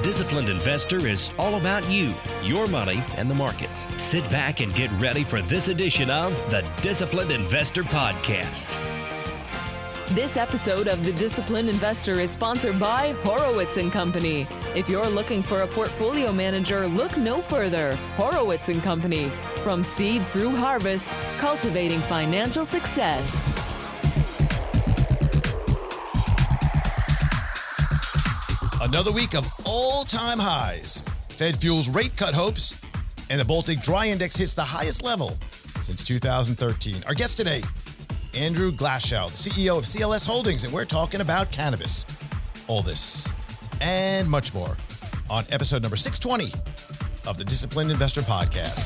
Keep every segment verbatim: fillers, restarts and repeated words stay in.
Disciplined Investor is all about you, your money, and the markets. Sit back and get ready for this edition of the Disciplined Investor Podcast. This episode of The Disciplined Investor is sponsored by Horowitz and Company. If you're looking for a portfolio manager, look no further. Horowitz and Company. From seed through harvest, cultivating financial success. Another week of all-time highs. Fed fuels rate cut hopes, and the Baltic Dry Index hits the highest level since two thousand thirteen. Our guest today, Andrew Glashow, the C E O of C L S Holdings, and we're talking about cannabis. All this and much more on episode number six twenty of the Disciplined Investor Podcast.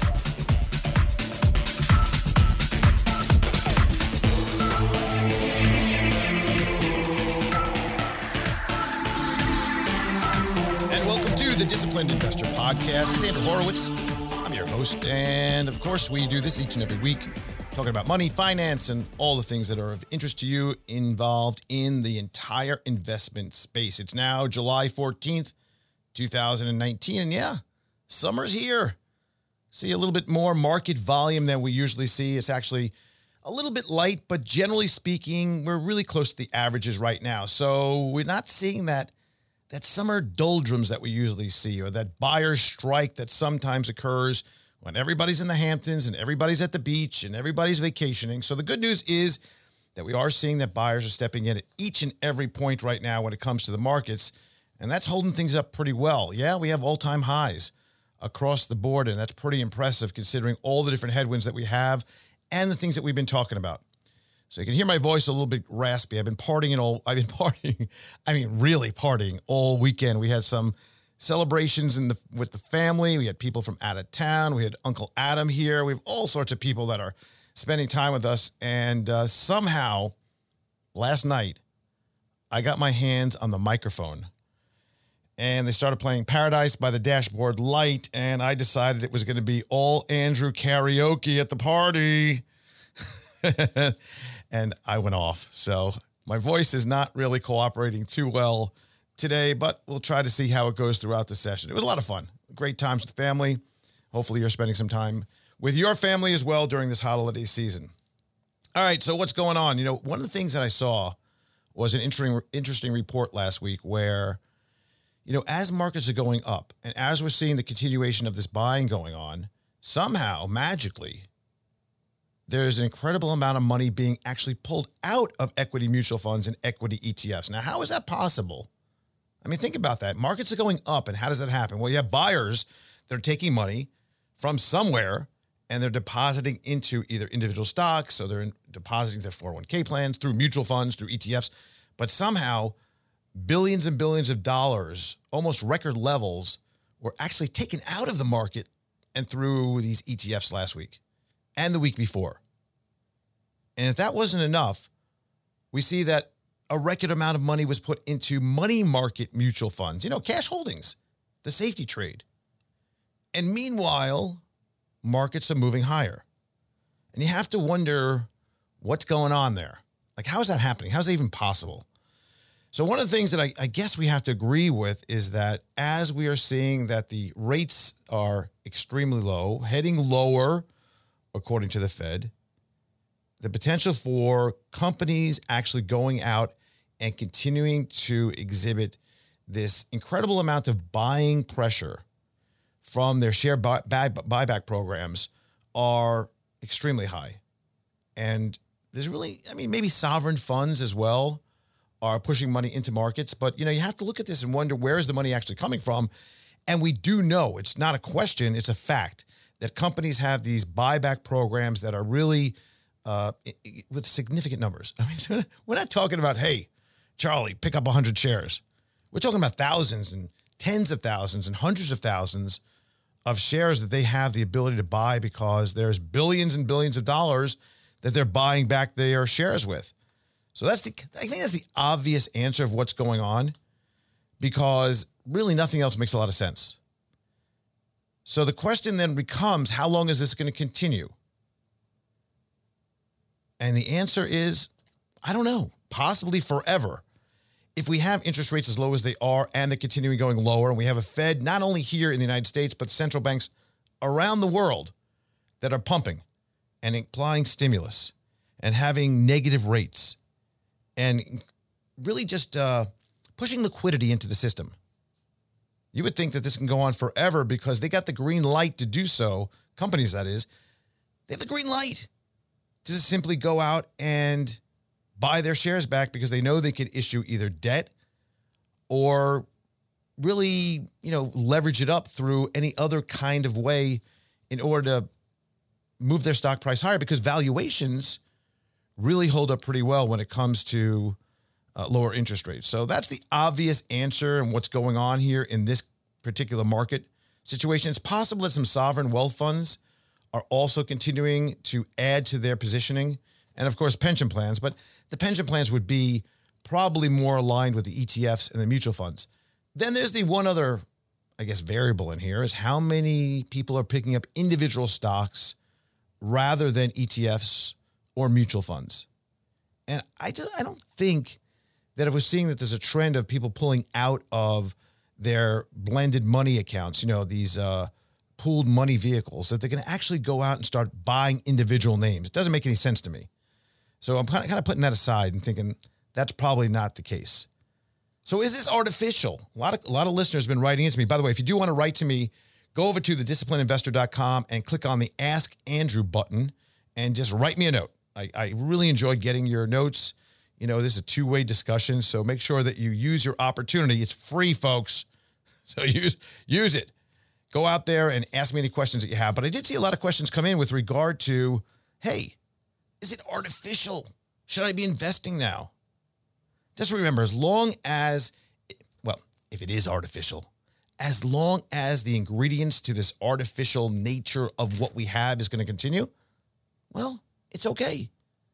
The Disciplined Investor Podcast. It's Andrew Horowitz. I'm your host, and of course, we do this each and every week, talking about money, finance, and all the things that are of interest to you involved in the entire investment space. It's now July fourteenth, two thousand nineteen, and yeah, summer's here. See a little bit more market volume than we usually see. It's actually a little bit light, but generally speaking, we're really close to the averages right now. So we're not seeing that that summer doldrums that we usually see, or that buyer's strike that sometimes occurs when everybody's in the Hamptons and everybody's at the beach and everybody's vacationing. So the good news is that we are seeing that buyers are stepping in at each and every point right now when it comes to the markets, and that's holding things up pretty well. Yeah, we have all-time highs across the board, and that's pretty impressive considering all the different headwinds that we have and the things that we've been talking about. So you can hear my voice a little bit raspy. I've been partying all, I've been partying, I mean, really partying all weekend. We had some celebrations in the with the family. We had people from out of town. We had Uncle Adam here. We have all sorts of people that are spending time with us. And uh, somehow, last night, I got my hands on the microphone. And they started playing Paradise by the Dashboard Light. And I decided it was going to be all Andrew karaoke at the party. And I went off. So my voice is not really cooperating too well today, but we'll try to see how it goes throughout the session. It was a lot of fun. Great times with family. Hopefully you're spending some time with your family as well during this holiday season. All right, so what's going on? You know, one of the things that I saw was an interesting, interesting report last week where, you know, as markets are going up and as we're seeing the continuation of this buying going on, somehow, magically, there's an incredible amount of money being actually pulled out of equity mutual funds and equity E T Fs. Now, how is that possible? I mean, think about that. Markets are going up, and how does that happen? Well, you have buyers that are taking money from somewhere, and they're depositing into either individual stocks, or they're in, depositing their four oh one k plans through mutual funds, through E T Fs. But somehow, billions and billions of dollars, almost record levels, were actually taken out of the market and through these E T Fs last week and the week before. And if that wasn't enough, we see that a record amount of money was put into money market mutual funds, you know, cash holdings, the safety trade. And meanwhile, markets are moving higher. And you have to wonder what's going on there. Like, how is that happening? How is that even possible? So one of the things that I, I guess we have to agree with is that as we are seeing that the rates are extremely low, heading lower, according to the Fed, the potential for companies actually going out and continuing to exhibit this incredible amount of buying pressure from their share buy, buy, buyback programs are extremely high. And there's really, I mean, maybe sovereign funds as well are pushing money into markets. But, you know, you have to look at this and wonder, where is the money actually coming from? And we do know, it's not a question, it's a fact, that companies have these buyback programs that are really uh, with significant numbers. I mean, we're not talking about, hey, Charlie, pick up one hundred shares. We're talking about thousands and tens of thousands and hundreds of thousands of shares that they have the ability to buy because there's billions and billions of dollars that they're buying back their shares with. So that's the, I think that's the obvious answer of what's going on, because really nothing else makes a lot of sense. So the question then becomes, how long is this going to continue? And the answer is, I don't know, possibly forever. if we have interest rates as low as they are and they're continuing going lower, and we have a Fed not only here in the United States, but central banks around the world that are pumping and applying stimulus and having negative rates and really just uh, pushing liquidity into the system. You would think that this can go on forever because they got the green light to do so. Companies, that is, they have the green light to just simply go out and buy their shares back because they know they can issue either debt or really, you know, leverage it up through any other kind of way in order to move their stock price higher, because valuations really hold up pretty well when it comes to uh, lower interest rates. So that's the obvious answer and what's going on here in this particular market situation. It's possible that some sovereign wealth funds are also continuing to add to their positioning, and of course pension plans, but the pension plans would be probably more aligned with the E T Fs and the mutual funds. Then there's the one other, I guess, variable in here is how many people are picking up individual stocks rather than E T Fs or mutual funds. And I don't, I don't think that if we're seeing that there's a trend of people pulling out of their blended money accounts, you know, these uh, pooled money vehicles, that they're going to actually go out and start buying individual names. It doesn't make any sense to me. So I'm kind of, kind of putting that aside and thinking that's probably not the case. So is this artificial? A lot of, a lot of listeners have been writing into me. By the way, if you do want to write to me, go over to the disciplined investor dot com and click on the Ask Andrew button and just write me a note. I, I really enjoy getting your notes. You know, this is a two-way discussion, so make sure that you use your opportunity. It's free, folks. So use, use it. Go out there and ask me any questions that you have. But I did see a lot of questions come in with regard to, hey, is it artificial? Should I be investing now? Just remember, as long as, well, if it is artificial, as long as the ingredients to this artificial nature of what we have is going to continue, well, it's okay.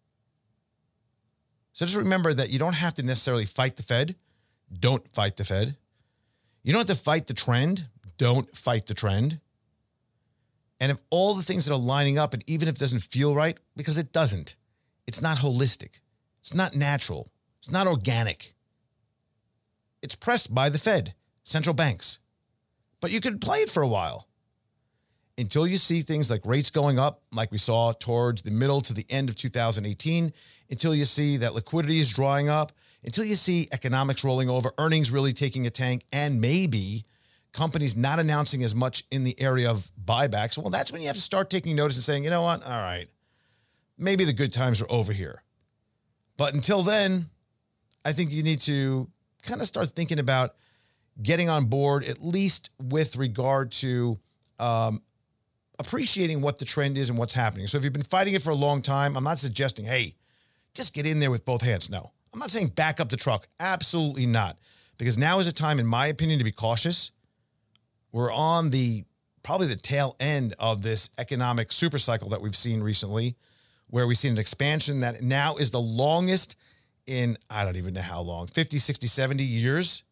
So just remember that you don't have to necessarily fight the Fed. Don't fight the Fed. You don't have to fight the trend. Don't fight the trend. And if all the things that are lining up, and even if it doesn't feel right, because it doesn't, it's not holistic. It's not natural. It's not organic. It's pressed by the Fed, central banks. But you could play it for a while until you see things like rates going up, like we saw towards the middle to the end of two thousand eighteen, until you see that liquidity is drying up, until you see economics rolling over, earnings really taking a tank, and maybe companies not announcing as much in the area of buybacks. Well, that's when you have to start taking notice and saying, you know what? All right, maybe the good times are over here. But until then, I think you need to kind of start thinking about getting on board, at least with regard to um, appreciating what the trend is and what's happening. So if you've been fighting it for a long time, I'm not suggesting, hey, just get in there with both hands. No, I'm not saying back up the truck. Absolutely not. Because now is a time, in my opinion, to be cautious. We're on the probably the tail end of this economic super cycle that we've seen recently, where we've seen an expansion that now is the longest in, I don't even know how long, fifty, sixty, seventy years.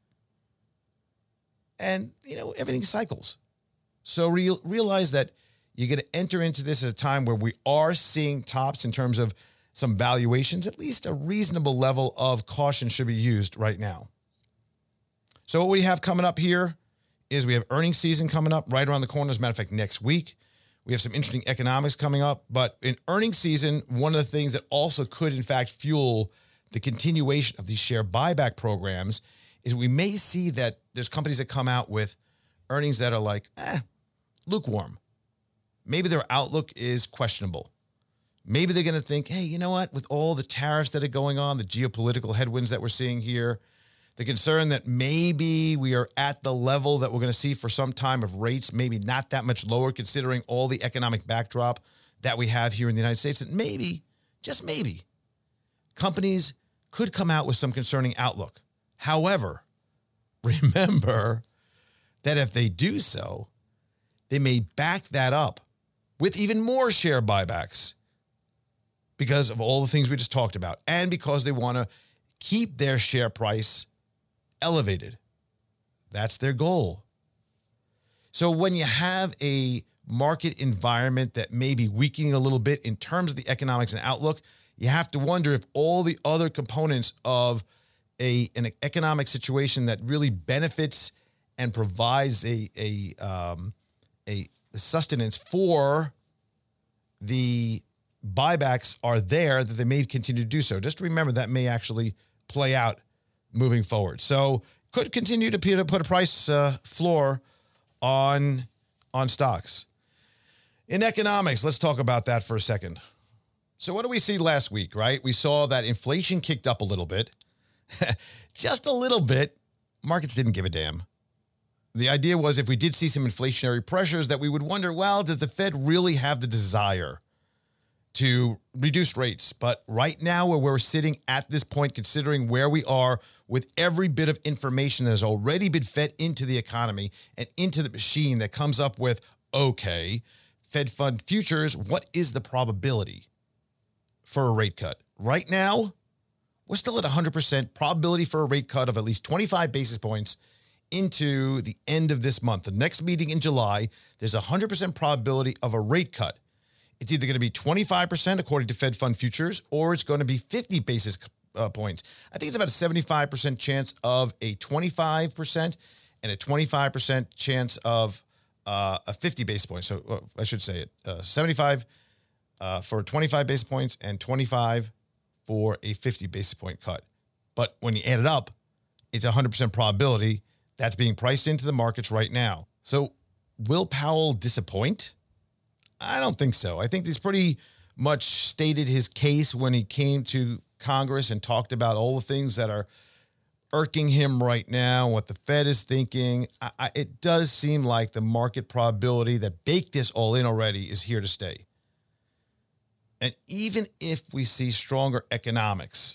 And, you know, everything cycles. So re- realize that you're going to enter into this at a time where we are seeing tops in terms of some valuations. At least a reasonable level of caution should be used right now. So what we have coming up here is we have earnings season coming up right around the corner. As a matter of fact, next week, we have some interesting economics coming up. But in earnings season, one of the things that also could, in fact, fuel the continuation of these share buyback programs is we may see that there's companies that come out with earnings that are like, eh, lukewarm. Maybe their outlook is questionable. Maybe they're going to think, hey, you know what? With all the tariffs that are going on, the geopolitical headwinds that we're seeing here, the concern that maybe we are at the level that we're going to see for some time of rates, maybe not that much lower considering all the economic backdrop that we have here in the United States, that maybe, just maybe, companies could come out with some concerning outlook. However, remember that if they do so, they may back that up with even more share buybacks because of all the things we just talked about and because they want to keep their share price elevated. That's their goal. So when you have a market environment that may be weakening a little bit in terms of the economics and outlook, you have to wonder if all the other components of a an economic situation that really benefits and provides a a um, a sustenance for the buybacks are there, that they may continue to do so. Just remember that may actually play out moving forward. So could continue to put a price uh, floor on on stocks. In economics, let's talk about that for a second. So what do we see last week, right? We saw that inflation kicked up a little bit. Just a little bit. Markets didn't give a damn. The idea was if we did see some inflationary pressures that we would wonder, well, does the Fed really have the desire to reduce rates? But right now where we're sitting at this point, considering where we are with every bit of information that has already been fed into the economy and into the machine that comes up with, okay, Fed fund futures, what is the probability for a rate cut? Right now, we're still at one hundred percent probability for a rate cut of at least twenty-five basis points into the end of this month. The next meeting in July, there's a one hundred percent probability of a rate cut. It's either going to be twenty-five percent according to Fed fund futures, or it's going to be fifty basis uh, points. I think it's about a seventy-five percent chance of a twenty-five percent and a twenty-five percent chance of uh, a fifty basis points. So uh, I should say it, uh, seventy-five uh, for twenty-five basis points and twenty-five for a fifty basis point cut. But when you add it up, it's a one hundred percent probability. That's being priced into the markets right now. So will Powell disappoint? I don't think so. I think he's pretty much stated his case when he came to Congress and talked about all the things that are irking him right now, what the Fed is thinking. I, I, it does seem like the market probability that baked this all in already is here to stay. And even if we see stronger economics,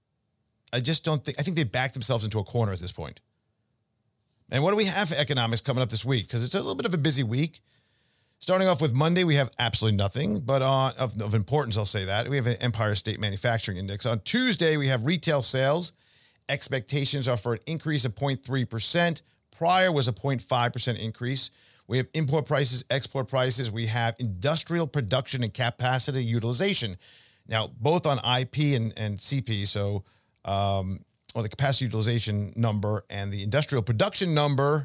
I just don't think, I think they backed themselves into a corner at this point. And what do we have for economics coming up this week? Because it's a little bit of a busy week. Starting off with Monday, we have absolutely nothing, but on, of, of importance, I'll say that. We have an Empire State Manufacturing Index. On Tuesday, we have retail sales. Expectations are for an increase of zero point three percent. Prior was a zero point five percent increase. We have import prices, export prices. We have industrial production and capacity utilization. Now, both on I P and, and C P, so um, or the capacity utilization number and the industrial production number,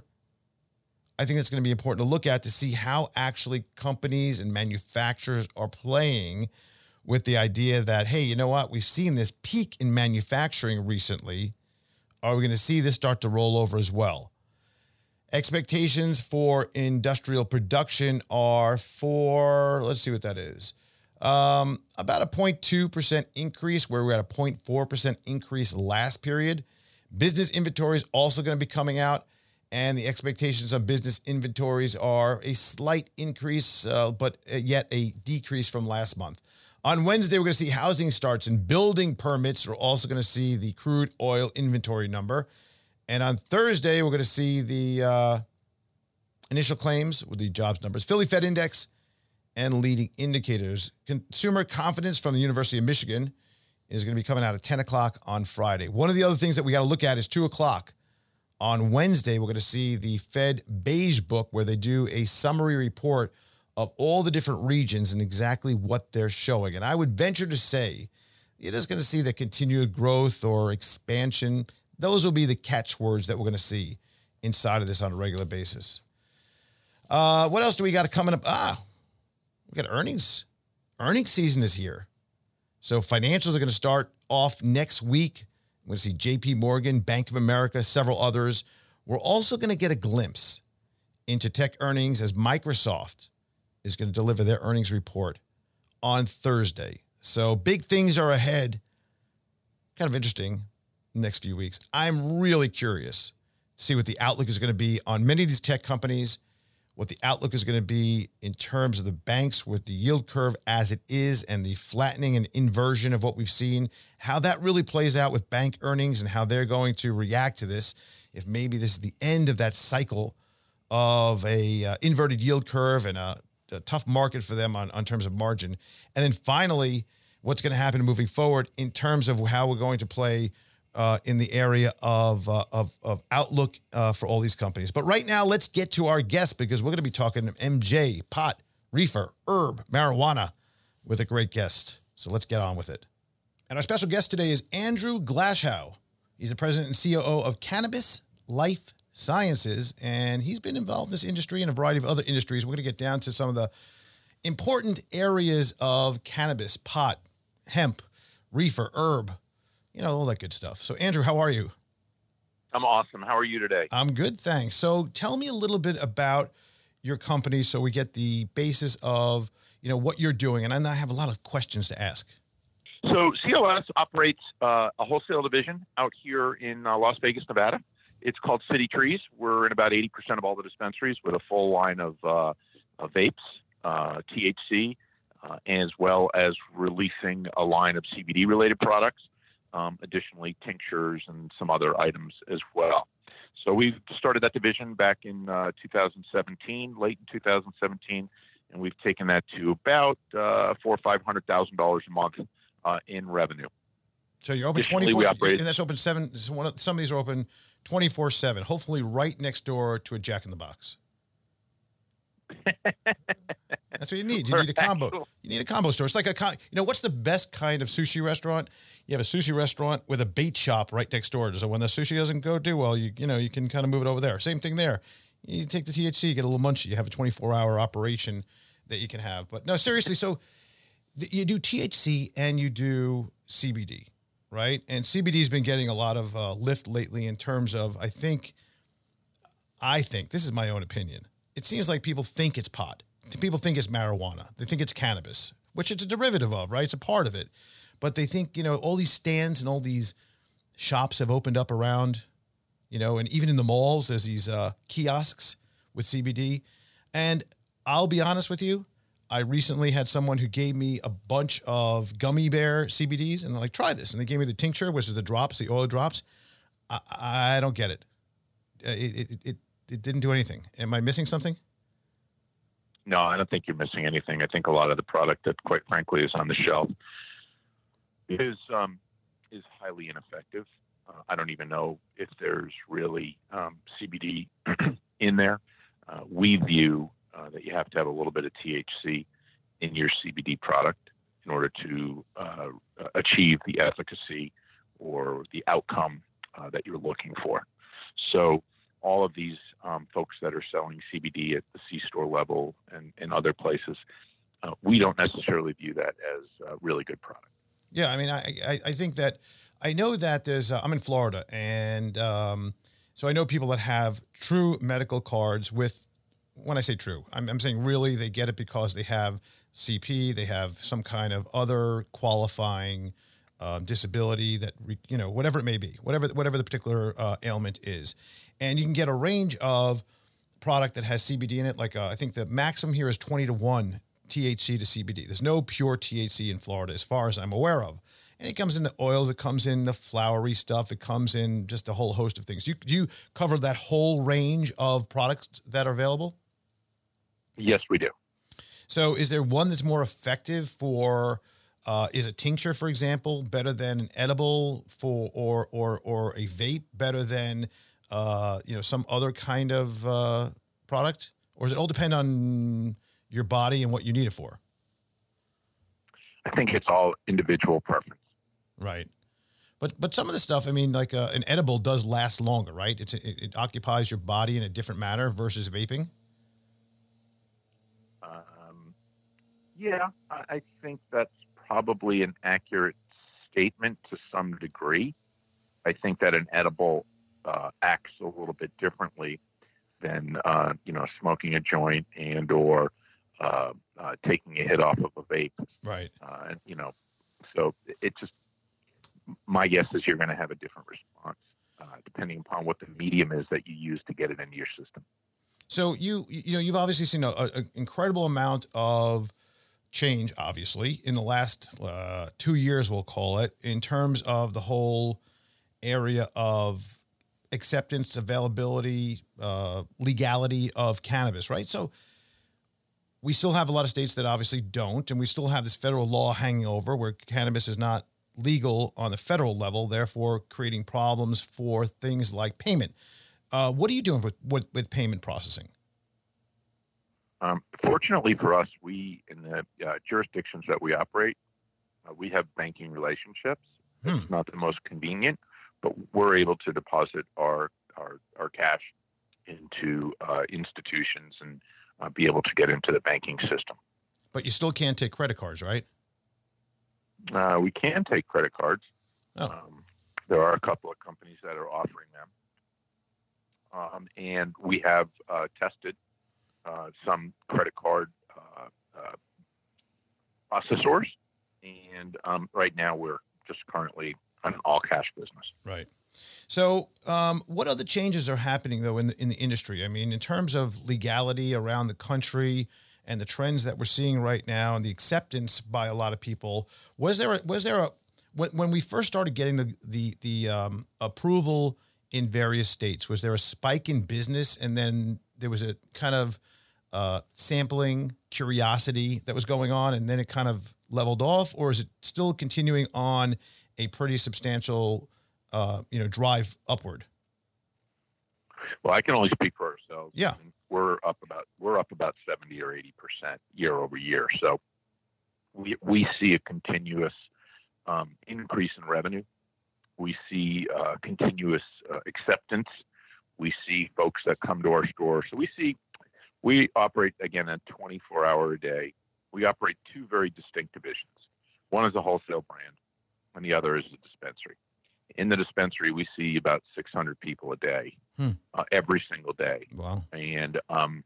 I think it's going to be important to look at to see how actually companies and manufacturers are playing with the idea that, hey, you know what? We've seen this peak in manufacturing recently. Are we going to see this start to roll over as well? Expectations for industrial production are for, let's see what that is, um, about a zero point two percent increase, where we're at a zero point four percent increase last period. Business inventories also going to be coming out, and the expectations of business inventories are a slight increase, uh, but yet a decrease from last month. On Wednesday, we're going to see housing starts and building permits. We're also going to see the crude oil inventory number. And on Thursday, we're going to see the uh, initial claims with the jobs numbers, Philly Fed Index, and leading indicators. Consumer confidence from the University of Michigan is going to be coming out at ten o'clock on Friday. One of the other things that we got to look at is two o'clock. On Wednesday, we're going to see the Fed Beige Book, where they do a summary report of all the different regions and exactly what they're showing. And I would venture to say it is going to see the continued growth or expansion. Those will be the catchwords that we're going to see inside of this on a regular basis. Uh, what else do we got coming up? Ah, we got earnings. Earnings season is here. So financials are going to start off next week. We're going to see J P Morgan, Bank of America, several others. We're also going to get a glimpse into tech earnings as Microsoft is going to deliver their earnings report on Thursday. So big things are ahead. Kind of interesting next few weeks. I'm really curious to see what the outlook is going to be on many of these tech companies, what the outlook is going to be in terms of the banks with the yield curve as it is and the flattening and inversion of what we've seen, how that really plays out with bank earnings and how they're going to react to this, if maybe this is the end of that cycle of a uh, inverted yield curve and a, a tough market for them on, on terms of margin. And then finally, what's going to happen moving forward in terms of how we're going to play Uh, in the area of, uh, of, of outlook uh, for all these companies. But right now, let's get to our guests, because we're going to be talking M J, pot, reefer, herb, marijuana with a great guest. So let's get on with it. And our special guest today is Andrew Glashow. He's the president and C O O of Cannabis Life Sciences, and he's been involved in this industry and a variety of other industries. We're going to get down to some of the important areas of cannabis, pot, hemp, reefer, herb, you know, all that good stuff. So, Andrew, how are you? I'm awesome. How are you today? I'm good, thanks. So tell me a little bit about your company so we get the basis of, you know, what you're doing. And I have a lot of questions to ask. So C O S operates uh, a wholesale division out here in uh, Las Vegas, Nevada. It's called City Trees. We're in about eighty percent of all the dispensaries with a full line of, uh, of vapes, uh, T H C, uh, as well as releasing a line of C B D-related products. Um, additionally, tinctures and some other items as well. So we started that division back in uh, two thousand seventeen, late in two thousand seventeen, and we've taken that to about uh, four or five hundred thousand dollars a month uh, in revenue. So you're open twenty-four, and that's open seven. Some of these are open twenty-four seven. Hopefully, right next door to a Jack in the Box. That's what you need. You need a combo. You need a combo store. It's like a, com- you know, what's the best kind of sushi restaurant? You have a sushi restaurant with a bait shop right next door. So when the sushi doesn't go too well, you you know, you can kind of move it over there. Same thing there. You take the T H C, you get a little munchy. You have a twenty-four hour operation that you can have. But no, seriously. So th- you do T H C and you do C B D, right? And C B D has been getting a lot of uh, lift lately in terms of, I think, I think, this is my own opinion. It seems like people think it's pot. People think it's marijuana. They think it's cannabis, which it's a derivative of, right? It's a part of it. But they think, you know, all these stands and all these shops have opened up around, you know, and even in the malls, there's these uh, kiosks with C B D. And I'll be honest with you, I recently had someone who gave me a bunch of gummy bear C B Ds, and they're like, try this. And they gave me the tincture, which is the drops, the oil drops. I, I don't get it. It, it, it. It didn't do anything. Am I missing something? No, I don't think you're missing anything. I think a lot of the product that, quite frankly, is on the shelf is um, is highly ineffective. Uh, I don't even know if there's really um, C B D in there. Uh, we view uh, that you have to have a little bit of T H C in your C B D product in order to uh, achieve the efficacy or the outcome uh, that you're looking for. So all of these um, folks that are selling C B D at the C-store level and, and other places, uh, we don't necessarily view that as a really good product. Yeah, I mean, I I, I think that, I know that there's, uh, I'm in Florida, and um, so I know people that have true medical cards with, when I say true, I'm, I'm saying really they get it because they have C P, they have some kind of other qualifying um, disability that, you know, whatever it may be, whatever whatever the particular uh, ailment is. And you can get a range of product that has C B D in it. Like uh, I think the maximum here is twenty to one T H C to C B D. There's no pure T H C in Florida as far as I'm aware of. And it comes in the oils, it comes in the flowery stuff, it comes in just a whole host of things. Do you, do you cover that whole range of products that are available? Yes, we do. So is there one that's more effective for, uh, is a tincture, for example, better than an edible for, or or or a vape better than uh, you know, some other kind of uh, product? Or does it all depend on your body and what you need it for? I think it's all individual preference. Right. But but some of the stuff, I mean, like uh, an edible does last longer, right? It's, it, it occupies your body in a different manner versus vaping. Um, yeah, I, I think that's probably an accurate statement to some degree. I think that an edible Uh, acts a little bit differently than uh, you know, smoking a joint and or uh, uh, taking a hit off of a vape. Right. Uh, and, you know, so it just, my guess is you're going to have a different response uh, depending upon what the medium is that you use to get it into your system. So you you know, you've obviously seen an incredible amount of change, obviously, in the last uh, two years, we'll call it, in terms of the whole area of acceptance, availability, uh, legality of cannabis, right? So we still have a lot of states that obviously don't, and we still have this federal law hanging over where cannabis is not legal on the federal level, therefore creating problems for things like payment. Uh, what are you doing with, with, with payment processing? Um, fortunately for us, we, in the uh, jurisdictions that we operate, uh, we have banking relationships. Hmm. It's not the most convenient but we're able to deposit our our, our cash into uh, institutions and uh, be able to get into the banking system. But you still can't take credit cards, right? Uh, we can take credit cards. Oh. Um, there are a couple of companies that are offering them. Um, and we have uh, tested uh, some credit card uh, uh, processors. And um, right now we're just currently an all cash business. Right. So um, what other changes are happening, though, in the, in the industry? I mean, in terms of legality around the country and the trends that we're seeing right now and the acceptance by a lot of people, was there a, was there a when, when we first started getting the the the um, approval in various states, was there a spike in business and then there was a kind of uh, sampling curiosity that was going on and then it kind of leveled off, or is it still continuing on a pretty substantial uh, you know, drive upward? Well, I can only speak for ourselves. Yeah. I mean, we're up about, we're up about seventy or eighty percent year over year. So we, we see a continuous um, increase in revenue. We see uh, continuous uh, acceptance. We see folks that come to our store. So we see, we operate again a twenty-four hour a day. We operate two very distinct divisions. One is a wholesale brand and the other is a dispensary. In the dispensary, we see about six hundred people a day, hmm. uh, every single day. Wow. And um,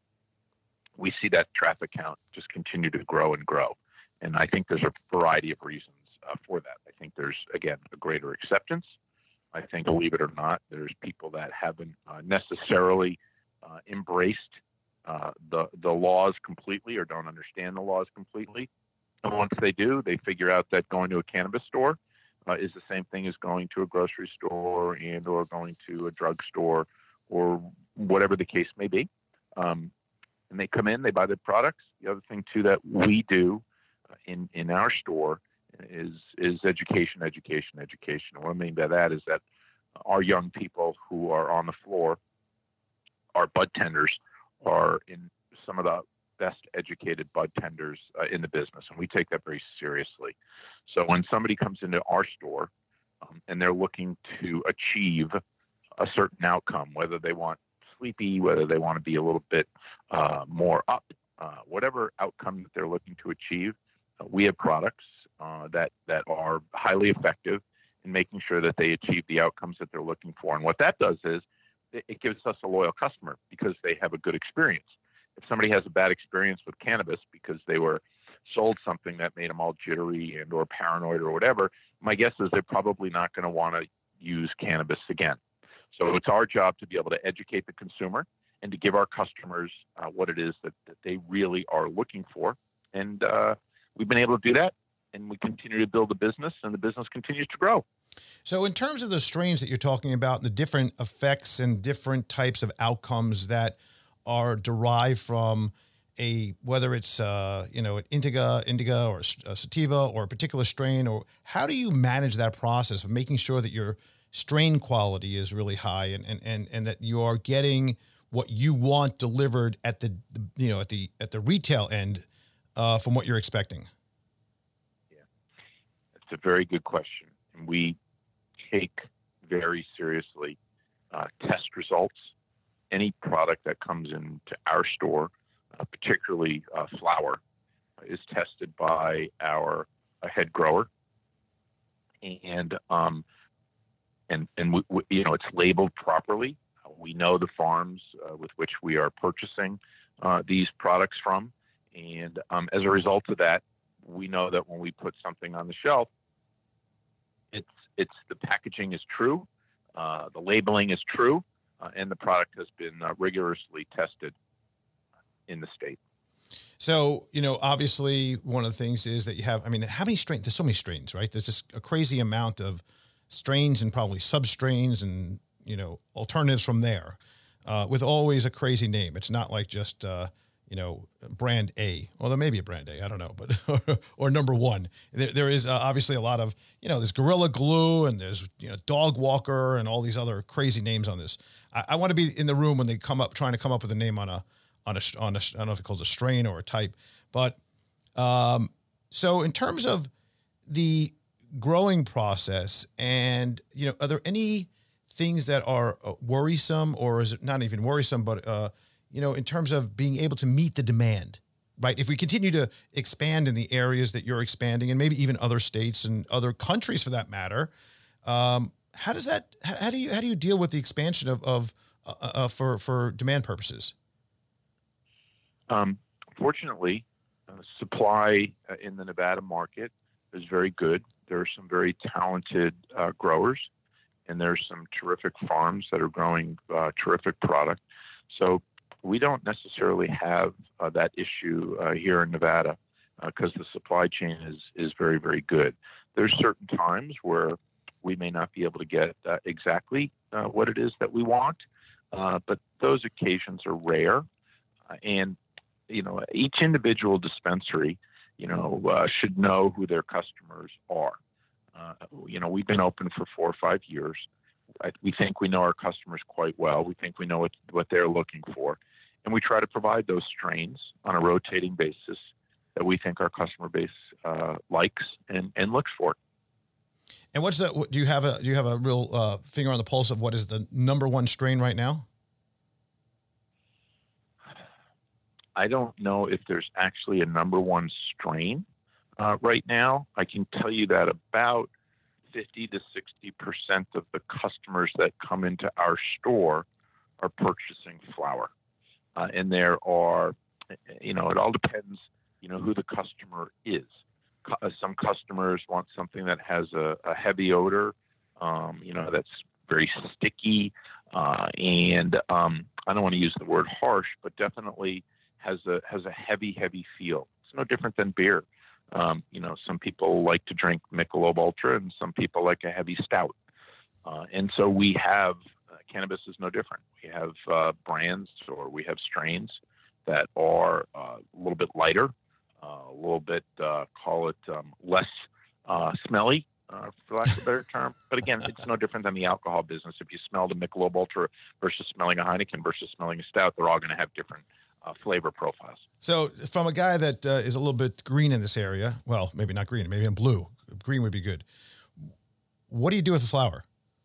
we see that traffic count just continue to grow and grow. And I think there's a variety of reasons uh, for that. I think there's, again, a greater acceptance. I think, believe it or not, there's people that haven't uh, necessarily uh, embraced uh, the, the laws completely or don't understand the laws completely. And once they do, they figure out that going to a cannabis store Uh, is the same thing as going to a grocery store and or going to a drugstore or whatever the case may be. Um, and they come in, they buy their products. The other thing, too, that we do uh, in, in our store is is education, education, education. And what I mean by that is that our young people who are on the floor, our bud tenders, are in some of the best educated bud tenders uh, in the business, and we take that very seriously. So when somebody comes into our store um, and they're looking to achieve a certain outcome, whether they want sleepy, whether they want to be a little bit uh, more up, uh, whatever outcome that they're looking to achieve, uh, we have products uh, that that are highly effective in making sure that they achieve the outcomes that they're looking for. And what that does is it, it gives us a loyal customer because they have a good experience. If somebody has a bad experience with cannabis because they were sold something that made them all jittery and or paranoid or whatever, my guess is they're probably not going to want to use cannabis again. So it's our job to be able to educate the consumer and to give our customers uh, what it is that, that they really are looking for. And uh, we've been able to do that, and we continue to build the business, and the business continues to grow. So in terms of the strains that you're talking about, the different effects and different types of outcomes that are derived from a, whether it's, uh, you know, an indica, indica or a sativa or a particular strain, or how do you manage that process of making sure that your strain quality is really high and, and, and, and that you are getting what you want delivered at the, the you know, at the, at the retail end uh, from what you're expecting? Yeah, that's a very good question. And we take very seriously uh, test results. Any product that comes into our store, uh, particularly uh, flower, uh, is tested by our uh, head grower, and um, and and we, we, you know, it's labeled properly. Uh, we know the farms uh, with which we are purchasing uh, these products from, and um, as a result of that, we know that when we put something on the shelf, it's it's the packaging is true, uh, the labeling is true. Uh, and the product has been uh, rigorously tested in the state. So, you know, obviously one of the things is that you have, I mean, how many strains, there's so many strains, right? There's just a crazy amount of strains and probably substrains and, you know, alternatives from there uh, with always a crazy name. It's not like just, uh, you know, brand A. Well, there may be a brand A, I don't know, but, or number one. There, there is uh, obviously a lot of, you know, there's Gorilla Glue and there's, you know, Dog Walker and all these other crazy names on this. I, I want to be in the room when they come up, trying to come up with a name on a, on a, on a, I don't know if it calls a strain or a type, but, um, so in terms of the, growing process, and you know, are there any things that are uh, worrisome, or is it not even worrisome, but uh, you know, in terms of being able to meet the demand, right? If we continue to expand in the areas that you're expanding, and maybe even other states and other countries for that matter, um, how does that? How, how do you how do you deal with the expansion of of uh, uh, for for demand purposes? Um, fortunately, uh, supply uh, in the Nevada market is very good. There are some very talented uh, growers, and there's some terrific farms that are growing uh, terrific product. So we don't necessarily have uh, that issue uh, here in Nevada because uh, the supply chain is is very, very good. There's certain times where we may not be able to get uh, exactly uh, what it is that we want, uh, but those occasions are rare. Uh, and you know, each individual dispensary, you know, uh, should know who their customers are. Uh, you know, we've been open for four or five years. I, we think we know our customers quite well. We think we know what, what they're looking for. And we try to provide those strains on a rotating basis that we think our customer base uh, likes and, and looks for. And what's the, do you have a, do you have a real uh, finger on the pulse of what is the number one strain right now? I don't know if there's actually a number one strain uh, right now. I can tell you that about fifty to sixty percent of the customers that come into our store are purchasing flower. Uh, and there are, you know, it all depends, you know, who the customer is. Uh, some customers want something that has a, a heavy odor, um, you know, that's very sticky. Uh, and um, I don't want to use the word harsh, but definitely has a has a heavy, heavy feel. It's no different than beer. Um, you know, some people like to drink Michelob Ultra, and some people like a heavy stout. Uh, and so we have, uh, cannabis is no different. We have uh, brands, or we have strains that are uh, a little bit lighter, uh, a little bit, uh, call it um, less uh, smelly, uh, for lack of a better term. But again, it's no different than the alcohol business. If you smell the Michelob Ultra versus smelling a Heineken versus smelling a stout, they're all going to have different Uh, flavor profiles. So from a guy that uh, is a little bit green in this area, well, maybe not green, maybe in blue, green would be good. What do you do with the flower?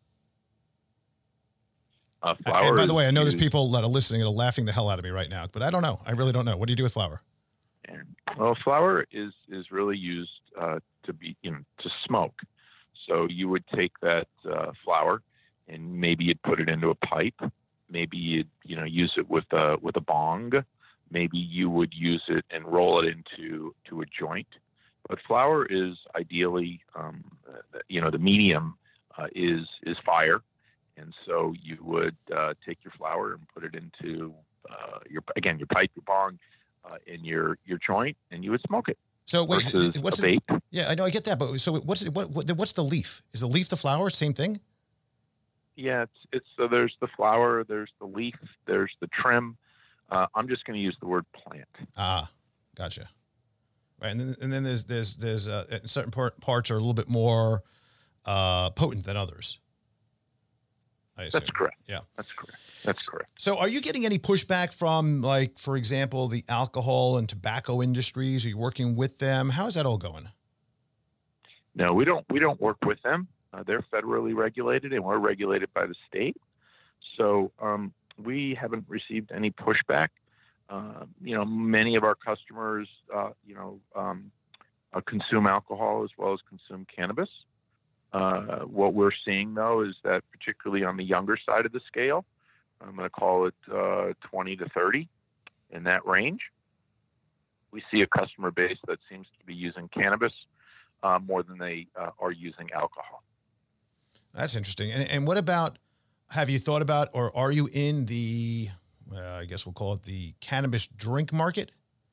Uh, flower and by the way, I know used, there's people that are listening that are laughing the hell out of me right now, but I don't know. I really don't know. What do you do with flower? Well, flower is, is really used uh, to be, you know, to smoke. So you would take that uh, flower and maybe you'd put it into a pipe. Maybe you'd, you know, use it with a, with a bong. Maybe you would use it and roll it into to a joint. But flower is ideally, um, you know, the medium uh, is is fire. And so you would uh, take your flower and put it into uh, your, again, your pipe, your bong, uh, in your, your joint, and you would smoke it. So wait, what's a the, vape. Yeah, I know, I get that. But so what's what, what what's the leaf? Is the leaf the flower? Same thing? Yeah, it's, it's so there's the flower, there's the leaf, there's the trim. Uh, I'm just going to use the word plant. Ah, gotcha. Right, and then and then there's there's there's uh, certain part, parts are a little bit more uh, potent than others. I assume. That's correct. Yeah, that's correct. That's correct. So, are you getting any pushback from, like, for example, the alcohol and tobacco industries? Are you working with them? How is that all going? No, we don't. We don't work with them. Uh, they're federally regulated, and we're regulated by the state. So um, we haven't received any pushback. Uh, you know, many of our customers, uh, you know, um, uh, consume alcohol as well as consume cannabis. Uh, what we're seeing, though, is that particularly on the younger side of the scale, I'm going to call it uh, twenty to thirty, in that range, we see a customer base that seems to be using cannabis uh, more than they uh, are using alcohol. That's interesting. And, and what about, have you thought about, or are you in the, uh, I guess we'll call it the cannabis drink market?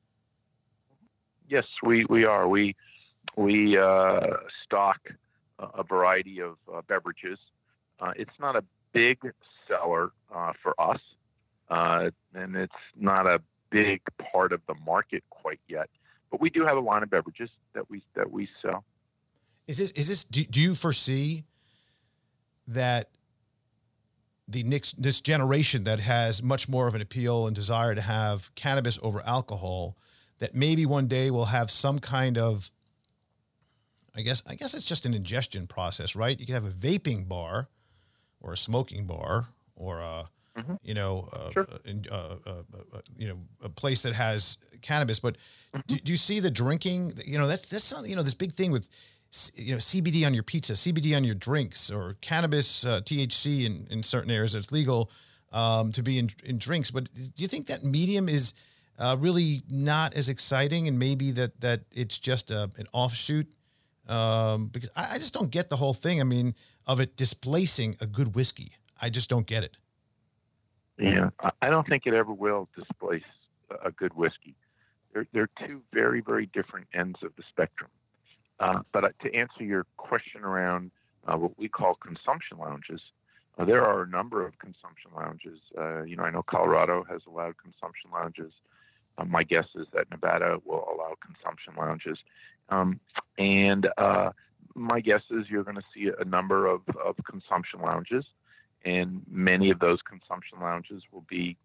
Yes, we, we are. We, we uh, stock a variety of uh, beverages. Uh, it's not a big seller uh, for us, uh, and it's not a big part of the market quite yet. But we do have a line of beverages that we that we sell. Is this is this? Do, do you foresee that the next this generation that has much more of an appeal and desire to have cannabis over alcohol, that maybe one day will have some kind of I guess I guess it's just an ingestion process, right? You can have a vaping bar or a smoking bar or a, mm-hmm. you know, uh, sure. uh, uh, uh, uh, you know, a place that has cannabis. But mm-hmm. do, do you see the drinking? You know, that's that's not, you know, this big thing with, you know, C B D on your pizza, C B D on your drinks, or cannabis, uh, T H C in, in certain areas. It's legal um, to be in, in drinks. But do you think that medium is uh, really not as exciting, and maybe that that it's just a, an offshoot? Um, because I, I just don't get the whole thing. I mean, of it displacing a good whiskey. I just don't get it. Yeah, I don't think it ever will displace a good whiskey. They're, they're two very, very different ends of the spectrum. Uh, but to answer your question around uh, what we call consumption lounges, uh, there are a number of consumption lounges. Uh, you know, I know Colorado has allowed consumption lounges. Uh, my guess is that Nevada will allow consumption lounges. Um, and uh, my guess is you're going to see a number of, of consumption lounges, and many of those consumption lounges will be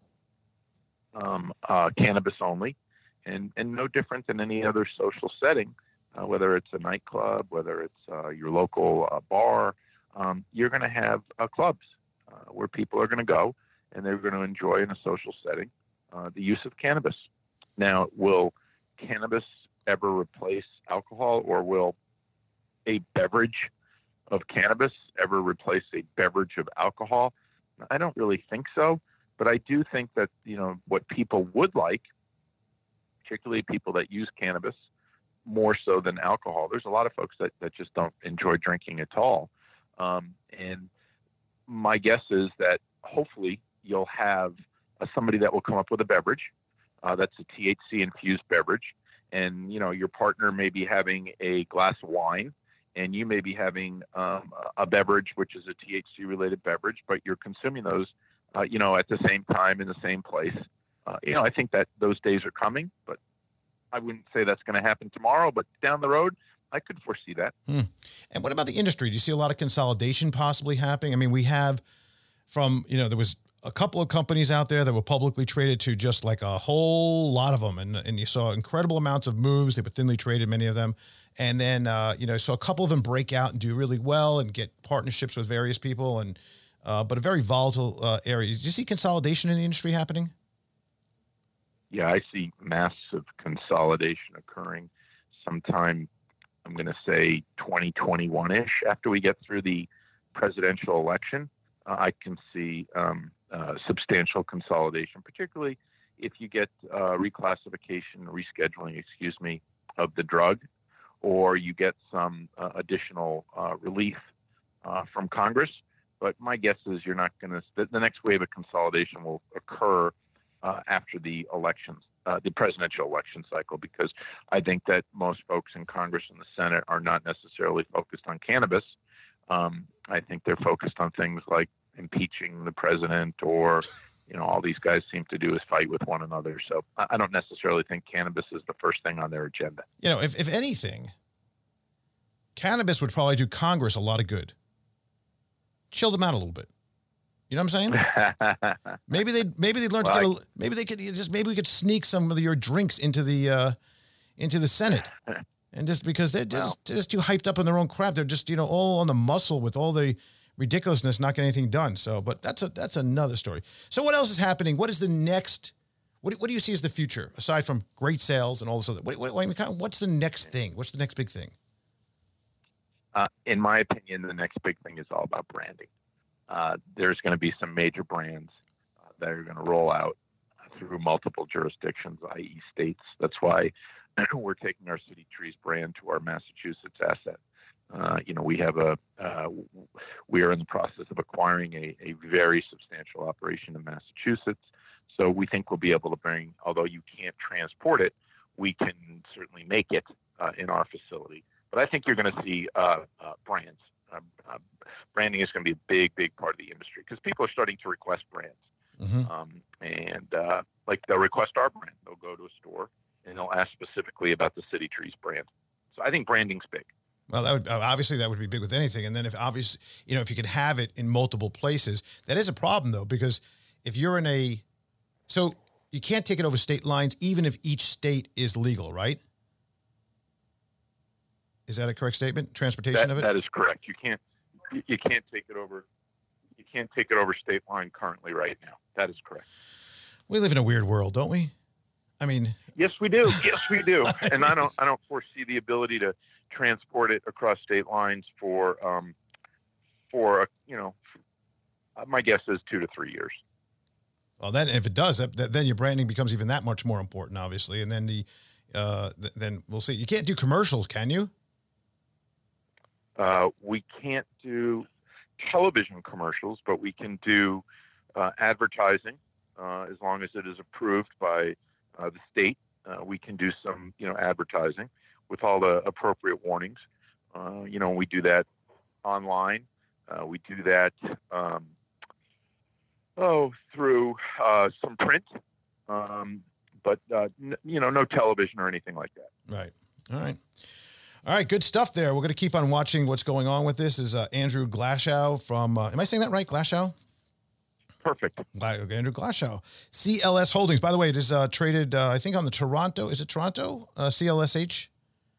um, uh, cannabis only, and, and no different than any other social setting, uh, whether it's a nightclub, whether it's uh, your local uh, bar. Um, you're going to have uh, clubs uh, where people are going to go, and they're going to enjoy in a social setting uh, the use of cannabis. Now, will cannabis ever replace alcohol, or will a beverage of cannabis ever replace a beverage of alcohol? I don't really think so, but I do think that, you know, what people would like, particularly people that use cannabis more so than alcohol. There's a lot of folks that, that just don't enjoy drinking at all. Um, and my guess is that hopefully you'll have uh, somebody that will come up with a beverage uh, that's a T H C infused beverage. And, you know, your partner may be having a glass of wine, and you may be having um, a beverage, which is a T H C related beverage, but you're consuming those, uh, you know, at the same time in the same place. Uh, you know, I think that those days are coming, but I wouldn't say that's going to happen tomorrow, but down the road, I could foresee that. Hmm. And what about the industry? Do you see a lot of consolidation possibly happening? I mean, we have from, you know, there was a couple of companies out there that were publicly traded to just like a whole lot of them. And, and you saw incredible amounts of moves. They were thinly traded, many of them. And then, uh, you know, so a couple of them break out and do really well and get partnerships with various people. And, uh, but a very volatile uh, area. Do you see consolidation in the industry happening? Yeah, I see massive consolidation occurring sometime, I'm going to say twenty twenty-one-ish, after we get through the presidential election. Uh, I can see um, uh, substantial consolidation, particularly if you get uh, reclassification, rescheduling, excuse me, of the drug, or you get some uh, additional uh, relief uh, from Congress. But my guess is you're not going to, the, the next wave of consolidation will occur uh, after the elections, uh, the presidential election cycle, because I think that most folks in Congress and the Senate are not necessarily focused on cannabis. Um, I think they're focused on things like impeaching the president, or, you know, all these guys seem to do is fight with one another. So I don't necessarily think cannabis is the first thing on their agenda. You know, if, if anything, cannabis would probably do Congress a lot of good. Chill them out a little bit. You know what I'm saying? maybe they maybe they learn well, to get a, maybe they could just maybe we could sneak some of your drinks into the uh, into the Senate. And just because they're just, well, just too hyped up on their own crap, they're just, you know, all on the muscle with all the ridiculousness, not getting anything done. So, but that's a that's another story. So, what else is happening? What is the next? What what do you see as the future aside from great sales and all this other? What, what, what what's the next thing? What's the next big thing? Uh, in my opinion, the next big thing is all about branding. Uh, there's going to be some major brands uh, that are going to roll out through multiple jurisdictions, that is states. That's why we're taking our City Trees brand to our Massachusetts asset. Uh, you know, we have a, uh, we are in the process of acquiring a, a very substantial operation in Massachusetts. So we think we'll be able to bring, although you can't transport it, we can certainly make it uh, in our facility. But I think you're going to see uh, uh, brands. Uh, uh, branding is going to be a big, big part of the industry because people are starting to request brands. Mm-hmm. Um, and uh, like they'll request our brand. They'll go to a store and they'll ask specifically about the City Trees brand. So I think branding's big. Well, that would obviously that would be big with anything. And then if obvious, you know, if you could have it in multiple places, that is a problem though, because if you're in a, so you can't take it over state lines, even if each state is legal, right? Is that a correct statement? Transportation that, of it? That is correct. You can't you, you can't take it over. You can't take it over state line currently right now. That is correct. We live in a weird world, don't we? I mean, yes, we do. Yes, we do. I And mean, I don't I don't foresee the ability to transport it across state lines for um for a, you know, my guess is two to three years. Well, then if it does, that, then your branding becomes even that much more important, obviously. And then the, uh, th- then we'll see. You can't do commercials, can you? Uh, we can't do television commercials, but we can do uh, advertising uh, as long as it is approved by uh, the state. Uh, we can do some, you know, advertising with all the appropriate warnings. Uh, you know, we do that online. Uh, we do that. Um, Oh, through uh, some print, um, but, uh, n- you know, no television or anything like that. Right. All right. All right. Good stuff there. We're going to keep on watching what's going on with this. Is uh, Andrew Glashow from, uh, am I saying that right? Glashow? Perfect. Gla- Andrew Glashow. C L S Holdings. By the way, it is uh, traded, uh, I think, on the Toronto. Is it Toronto? Uh, C L S H?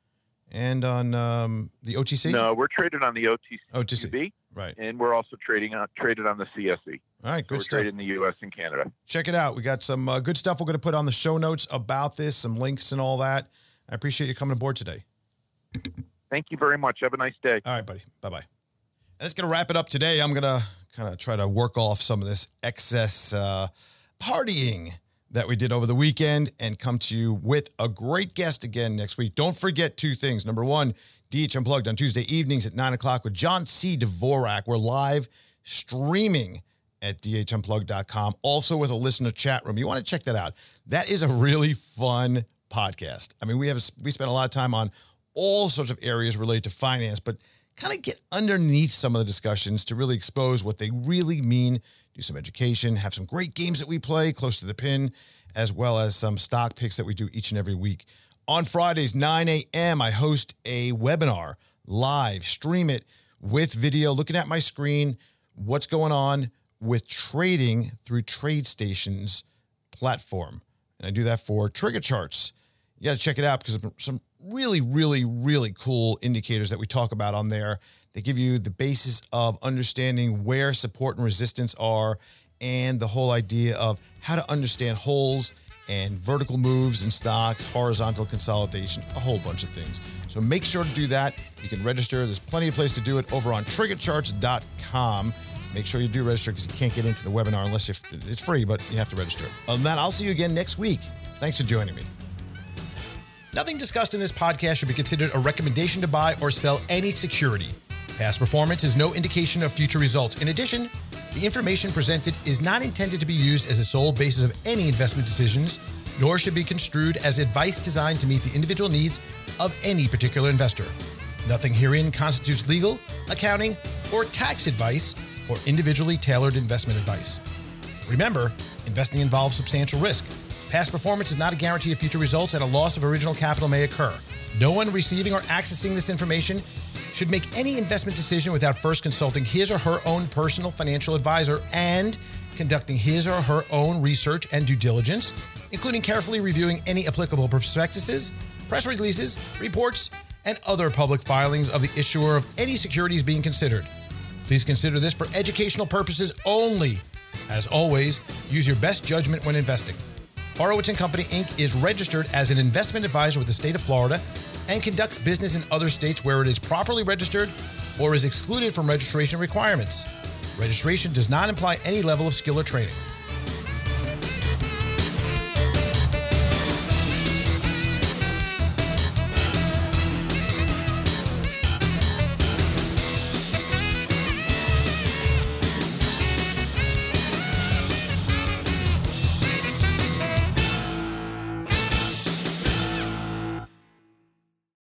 And on um, the O T C? No, we're traded on the O T C. O T C. Right. And we're also trading on, traded on the C S E. All right, So good we're stuff. traded in the U S and Canada. Check it out. We got some uh, good stuff we're going to put on the show notes about this, some links and all that. I appreciate you coming aboard today. Thank you very much. Have a nice day. All right, buddy. Bye-bye. And that's going to wrap it up today. I'm going to kind of try to work off some of this excess uh, partying that we did over the weekend and come to you with a great guest again next week. Don't forget two things. Number one, D H Unplugged on Tuesday evenings at nine o'clock with John C. Dvorak. We're live streaming at D H unplugged dot com, also with a listener chat room. You want to check that out. That is a really fun podcast. I mean, we have we spent a lot of time on all sorts of areas related to finance, but kind of get underneath some of the discussions to really expose what they really mean, do some education, have some great games that we play close to the pin, as well as some stock picks that we do each and every week. On Fridays, nine a.m., I host a webinar, live, stream it with video, looking at my screen, what's going on with trading through TradeStation's platform. And I do that for Trigger Charts. You got to check it out because there's some really, really, really cool indicators that we talk about on there. They give you the basis of understanding where support and resistance are and the whole idea of how to understand holes and vertical moves in stocks, horizontal consolidation, a whole bunch of things. So make sure to do that. You can register. There's plenty of place to do it over on trigger charts dot com. Make sure you do register because you can't get into the webinar unless you it's free, but you have to register. Other than that, I'll see you again next week. Thanks for joining me. Nothing discussed in this podcast should be considered a recommendation to buy or sell any security. Past performance is no indication of future results. In addition, the information presented is not intended to be used as the sole basis of any investment decisions, nor should be construed as advice designed to meet the individual needs of any particular investor. Nothing herein constitutes legal, accounting, or tax advice or individually tailored investment advice. Remember, investing involves substantial risk. Past performance is not a guarantee of future results, and a loss of original capital may occur. No one receiving or accessing this information should make any investment decision without first consulting his or her own personal financial advisor and conducting his or her own research and due diligence, including carefully reviewing any applicable prospectuses, press releases, reports, and other public filings of the issuer of any securities being considered. Please consider this for educational purposes only. As always, use your best judgment when investing. Horowitz and Company, Incorporated is registered as an investment advisor with the state of Florida and conducts business in other states where it is properly registered or is excluded from registration requirements. Registration does not imply any level of skill or training.